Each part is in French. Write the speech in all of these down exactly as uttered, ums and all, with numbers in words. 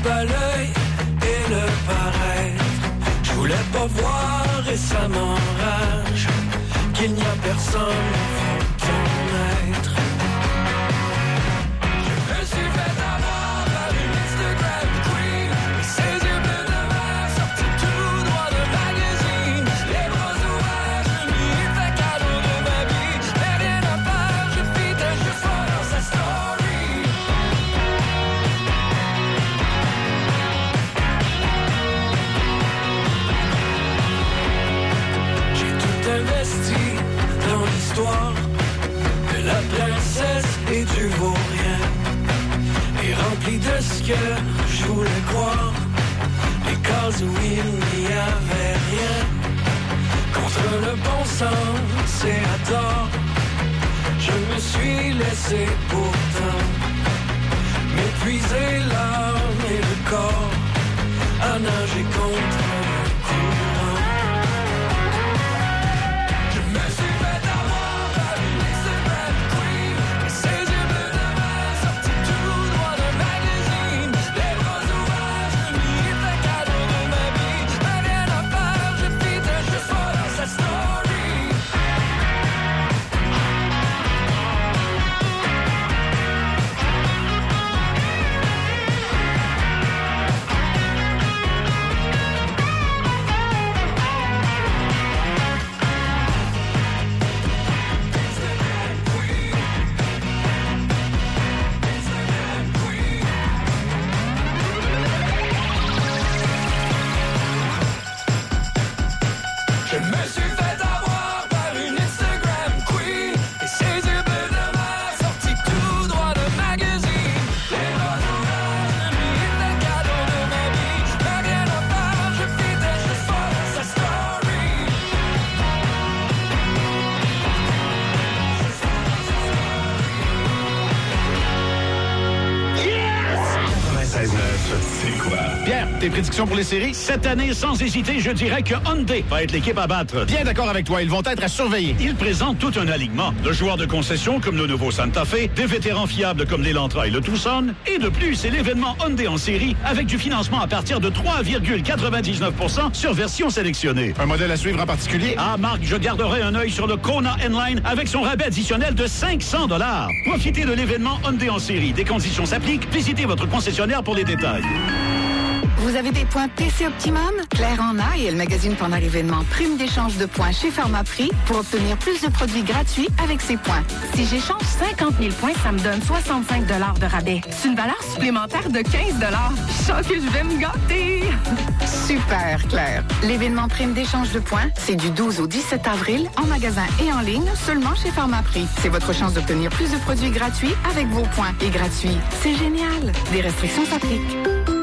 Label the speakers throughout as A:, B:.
A: pas l'œil et le paraître. Je voulais pas voir et ça m'enrage qu'il n'y a personne au fond de ton être. Je me suis fait avoir par une Instagram queen, et ses yeux bleus de mer sortis tout droit de magazine. Les bras ouverts, je lui ai fait cadeau de ma vie. Mais rien à faire, je fitais juste pas dans sa story. J'ai tout investi dans l'histoire de la princesse et du vaurien, et rempli de ce que je voulais croire, les cases où il n'y avait rien. Contre le bon sens et à tort, je me suis laissé pourtant m'épuiser l'âme et le corps à nager contre le courant. Je me suis fait avoir par une Instagram queen, et ses yeux bleus de mer sortis tout droit de magazine. Les bras ouverts, je lui ai fait cadeau de ma vie. Mais rien à faire, je fitais juste pas dans sa story. Je me suis fait avoir par une Instagram queen, et ses yeux bleus de mer sortis tout droit de magazine. Les bras ouverts, je lui ai fait cadeau de ma vie. Mais rien à faire, je fitais juste pas dans sa story.
B: quatre-vingt-seize neuf, c'est quoi?
C: Pierre, tes prédictions pour les séries? Cette année, sans hésiter, je dirais que Hyundai va être l'équipe à battre. Bien d'accord avec toi, ils vont être à surveiller. Ils présentent tout un alignement de joueurs de concession comme le nouveau Santa Fe, des vétérans fiables comme l'Elantra et le Tucson, et de plus, c'est l'événement Hyundai en série avec du financement à partir de trois virgule quatre-vingt-dix-neuf pour cent sur version sélectionnée.
D: Un modèle à suivre en particulier?
C: Ah, Marc, je garderai un œil sur le Kona N-Line avec son rabais additionnel de cinq cents dollars. Profitez de l'événement Hyundai en série. Des conditions s'appliquent. Visitez votre concessionnaire pour les détails.
E: Vous avez des points P C Optimum? Claire en a et elle magasine pendant l'événement Prime d'échange de points chez Pharmaprix pour obtenir plus de produits gratuits avec ses points.
F: Si j'échange cinquante mille points, ça me donne soixante-cinq dollars de rabais. C'est une valeur supplémentaire de quinze dollars. Je sens que je vais me gâter.
E: Super, Claire. L'événement Prime d'échange de points, c'est du douze au dix-sept avril en magasin et en ligne seulement chez Pharmaprix. C'est votre chance d'obtenir plus de produits gratuits avec vos points. Et gratuits, c'est génial. Des restrictions s'appliquent.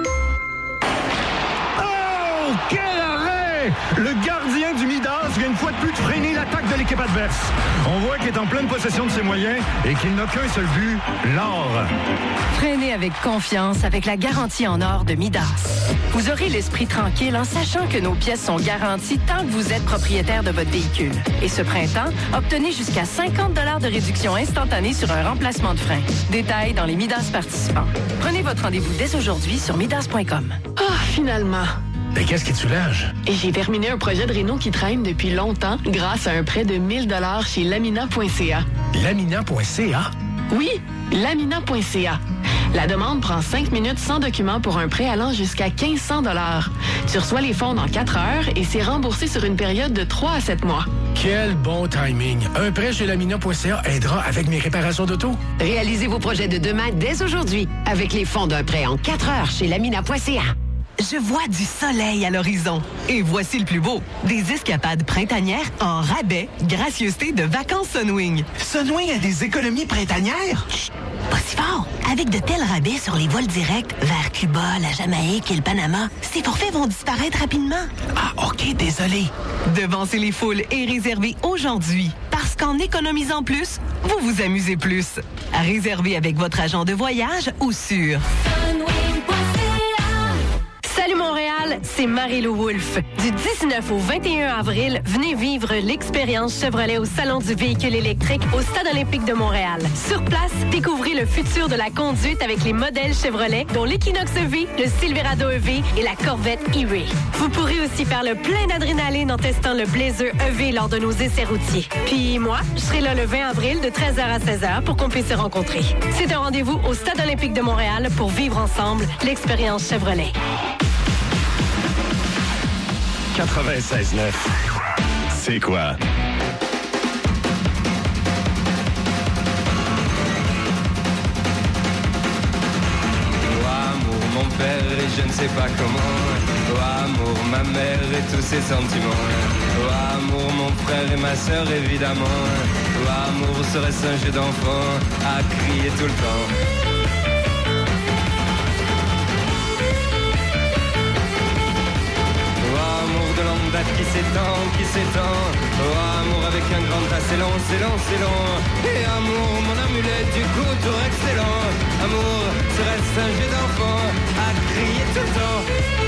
D: Quel arrêt! Le gardien du Midas vient une fois de plus de freiner l'attaque de l'équipe adverse. On voit qu'il est en pleine possession de ses moyens et qu'il n'a qu'un seul but, l'or.
F: Freinez avec confiance avec la garantie en or de Midas. Vous aurez l'esprit tranquille en sachant que nos pièces sont garanties tant que vous êtes propriétaire de votre véhicule. Et ce printemps, obtenez jusqu'à cinquante dollars de réduction instantanée sur un remplacement de frein. Détails dans les Midas participants. Prenez votre rendez-vous dès aujourd'hui sur midas point com.
G: Ah, oh, finalement!
D: Mais qu'est-ce qui te soulage?
G: J'ai terminé un projet de réno qui traîne depuis longtemps grâce à un prêt de mille dollars chez lamina point c a.
D: lamina point c a?
G: Oui, lamina point c a. La demande prend cinq minutes sans document pour un prêt allant jusqu'à mille cinq cents dollars. Tu reçois les fonds dans quatre heures et c'est remboursé sur une période de trois à sept mois.
D: Quel bon timing! Un prêt chez lamina point c a aidera avec mes réparations d'auto.
H: Réalisez vos projets de demain dès aujourd'hui avec les fonds d'un prêt en quatre heures chez lamina point c a.
I: Je vois du soleil à l'horizon. Et voici le plus beau. Des escapades printanières en rabais, gracieuseté de vacances Sunwing.
J: Sunwing a des économies printanières?
I: Chut, pas si fort. Avec de tels rabais sur les vols directs vers Cuba, la Jamaïque et le Panama, ces forfaits vont disparaître rapidement.
J: Ah, OK, désolé.
I: Devancez les foules et réservez aujourd'hui. Parce qu'en économisant plus, vous vous amusez plus. À réserver avec votre agent de voyage ou sur
F: Salut Montréal! Montréal, c'est Marie-Lou Wolfe. Du dix-neuf au vingt et un avril, venez vivre l'expérience Chevrolet au Salon du véhicule électrique au Stade olympique de Montréal. Sur place, découvrez le futur de la conduite avec les modèles Chevrolet, dont l'Equinox E V, le Silverado E V et la Corvette E-Ray. Vous pourrez aussi faire le plein d'adrénaline en testant le Blazer E V lors de nos essais routiers. Puis moi, je serai là le vingt avril de treize heures à seize heures pour qu'on puisse se rencontrer. C'est un rendez-vous au Stade olympique de Montréal pour vivre ensemble l'expérience Chevrolet.
B: quatre-vingt-seize neuf. C'est quoi?
K: Mon père et je ne sais pas comment. Oh amour, ma mère et tous ses sentiments. Oh amour, mon frère et ma sœur évidemment. Oh amour, serait-ce un jeu d'enfant à crier tout le temps. Oh amour de longue date qui s'étend, qui s'étend. Oh amour avec un grand tas, c'est long, c'est long, c'est long. Et amour, mon amulette du coup, tour excellent. Amour, serait-ce un jeu d'enfant à crier tout le temps.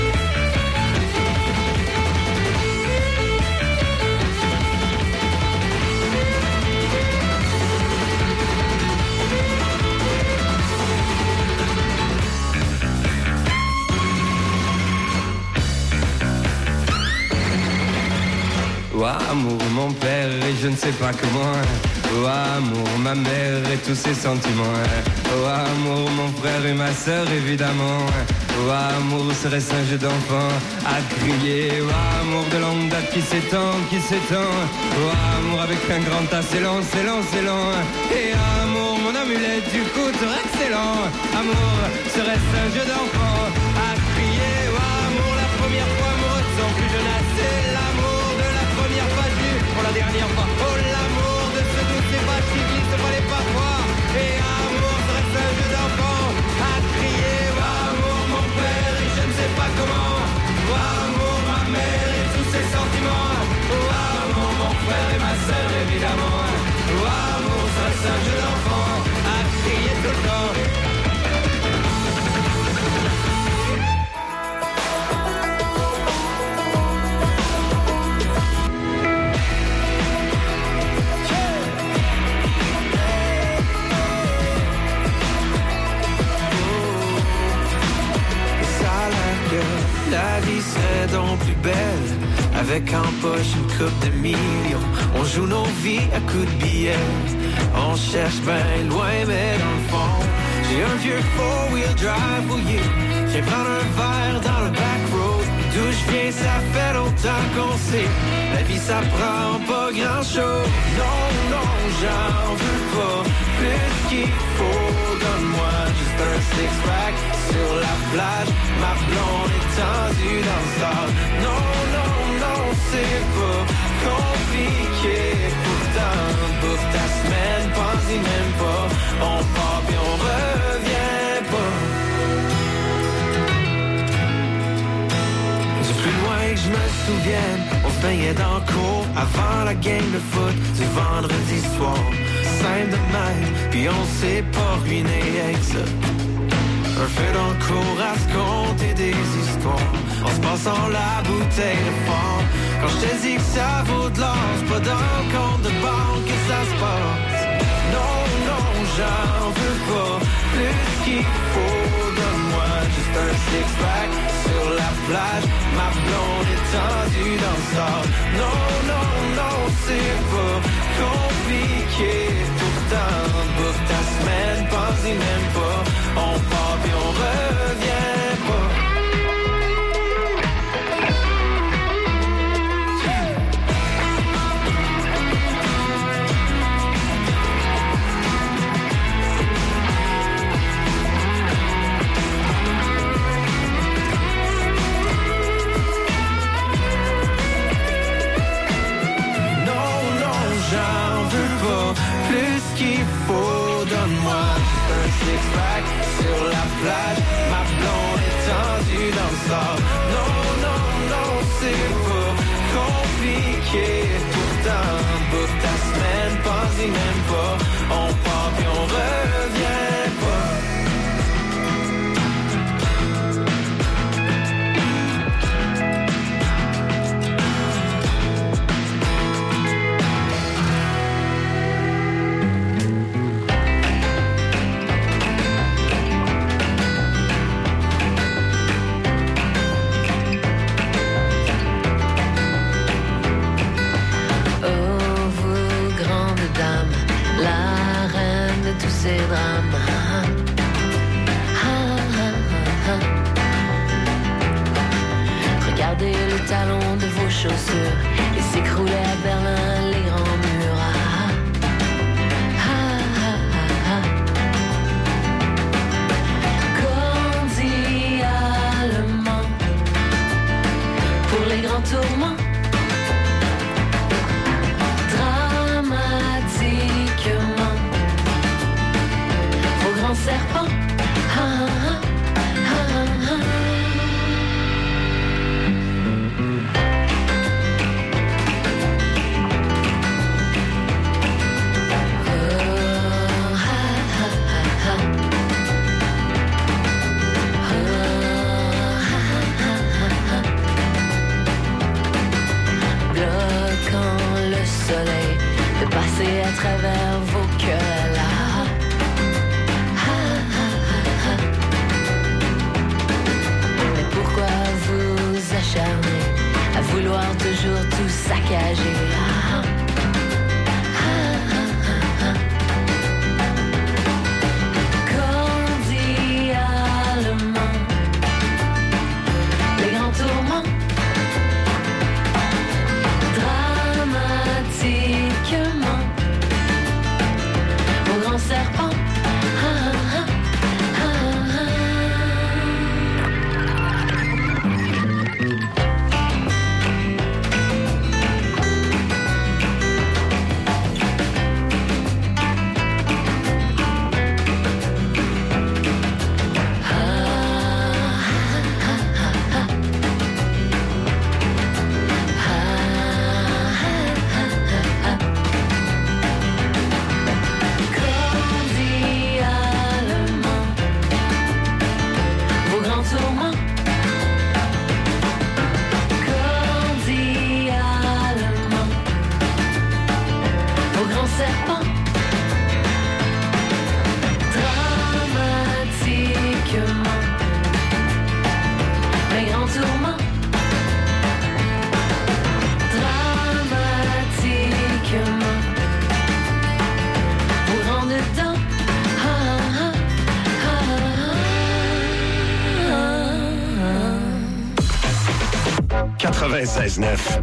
K: Oh amour, mon père et je ne sais pas comment. Oh amour, ma mère et tous ses sentiments. Oh amour, mon frère et ma sœur évidemment. Oh amour, serait-ce un jeu d'enfant à crier. Oh amour de longue date qui s'étend, qui s'étend. Oh amour avec un grand tas, c'est long, c'est long, c'est long. Et amour, mon amulette du couteau excellent. Amour, serait-ce un jeu d'enfant à crier. Oh amour, la première fois amoureux de son plus jeune âge, c'est l'amour de la première fois vue pour la dernière fois. Oh l'amour de ce doux c'est pas qui glisse, ne fallait pas voir. Et amour, serait-ce un jeu d'enfant à crier. Oh amour, mon père et je ne sais pas comment. Oh amour, ma mère et tous ses sentiments. Oh amour, mon frère et ma sœur évidemment. Oh amour, serait-ce un jeu d'enfant à crier tout le temps.
A: La vie serait donc plus belle avec en poche une coupe de millions. On joue nos vies à coups de billets. On cherche bien loin mais dans le fond j'ai un vieux four-wheel drive pour you. Viens prendre un verre dans le back road. D'où je viens ça fait longtemps qu'on sait. La vie ça prend pas grand chose. Non, non, j'en veux pas plus qu'il faut. Donne-moi juste un six-pack sur la plage. Ma blonde est tendue dans le sable. Non, non, non, c'est pas compliqué. Pourtant, bouffe ta semaine, pense-y même pas. On part puis on revient pas. Du plus loin que je me souvienne, on se baignait dans le cours avant la game de foot du vendredi soir. Simple de même, puis on s'est pas ruiné avec ça. Un feu dans le cours à se compter des histoires. En se passant la bouteille de fort. Quand je te dis que ça vaut de l'or, c'est pas dans le compte de banque que ça se passe. Non, non, j'en veux pas plus qu'il faut. Donne-moi juste un six-pack sur la plage. Ma blonde est tendue dans le sable. Non, non, non, c'est pas compliqué. Pourtant, bouffe ta semaine, pense-y même pas. On part puis on revient pas. Plus qu'il faut, donne-moi un six-pack sur la plage. Ma blonde est tendue dans le sable. Non, non, non, c'est pas compliqué. Pourtant, bouffe ta semaine, pense-y même pas. On part puis on revient pas.
B: quatre-vingt-seize neuf.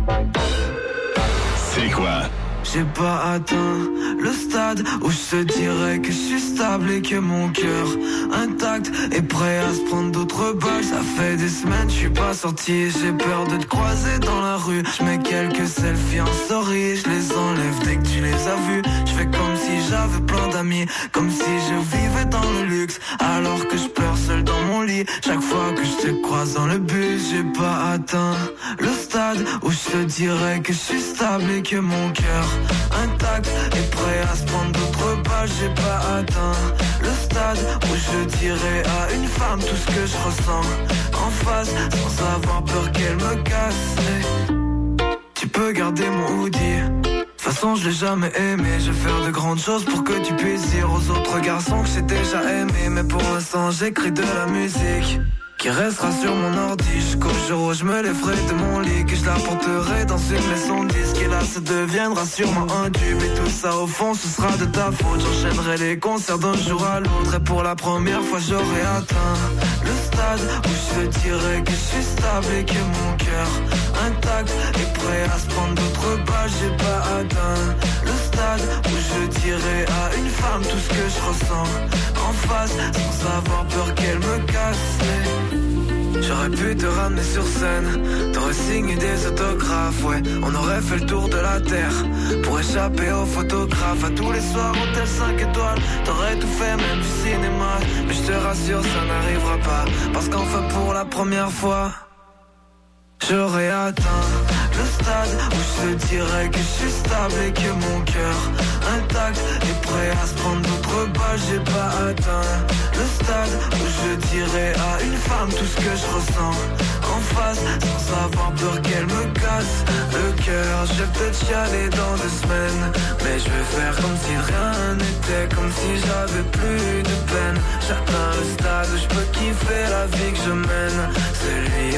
B: C'est quoi?
A: J'ai pas atteint le stade où je te dirais que je suis stable et que mon cœur intact est prêt à se prendre d'autres balles. Ça fait des semaines, je suis pas sorti, j'ai peur de te croiser dans la rue. Je mets quelques selfies en story, je les enlève dès que tu les as vus. Je fais comme si j'avais plein d'amis, comme si je vivais dans le luxe, alors que je pleure seul dans mon lit. Chaque fois que je te croise dans le bus, j'ai pas atteint le stade où je te dirais que je suis stable et que mon cœur intact et prêt à se prendre d'autres balles. J'ai pas atteint le stade où je dirais à une femme tout ce que je ressens en face, sans avoir peur qu'elle me casse. Hey, tu peux garder mon hoodie, de toute façon je l'ai jamais aimé. Je vais faire de grandes choses pour que tu puisses dire aux autres garçons que j'ai déjà aimé. Mais pour l'instant j'écris de la musique qui restera sur mon ordi jusqu'au jour où je me lèverai de mon lit, que je la porterai dans une maison de disque. Et là ça deviendra sûrement un tube, et tout ça au fond ce sera de ta faute. J'enchaînerai les concerts d'un jour à l'autre, et pour la première fois j'aurai atteint le stade où je te dirais que je suis stable et que mon cœur intact est prêt à se prendre d'autres balles. J'ai pas atteint le stade où je dirais à une femme tout ce que je ressens en face, sans avoir peur qu'elle me casse. J'aurais pu te ramener sur scène, t'aurais signé des autographes, ouais. On aurait fait le tour de la terre pour échapper aux photographes. À tous les soirs, hôtel cinq étoiles, t'aurais tout fait, même du cinéma. Mais je te rassure, ça n'arrivera pas, parce qu'enfin pour la première fois j'aurais atteint le stade où je te dirais que je suis stable et que mon cœur intact est prêt à se prendre d'autres balles. J'ai pas atteint le stade où je dirais à une femme tout ce que je ressens en face, sans avoir peur qu'elle me casse le cœur. Je vais peut-être chialer dans deux semaines, mais je vais faire comme si rien n'était, comme si j'avais plus de peine. J'atteins le stade où je peux kiffer la vie que je mène.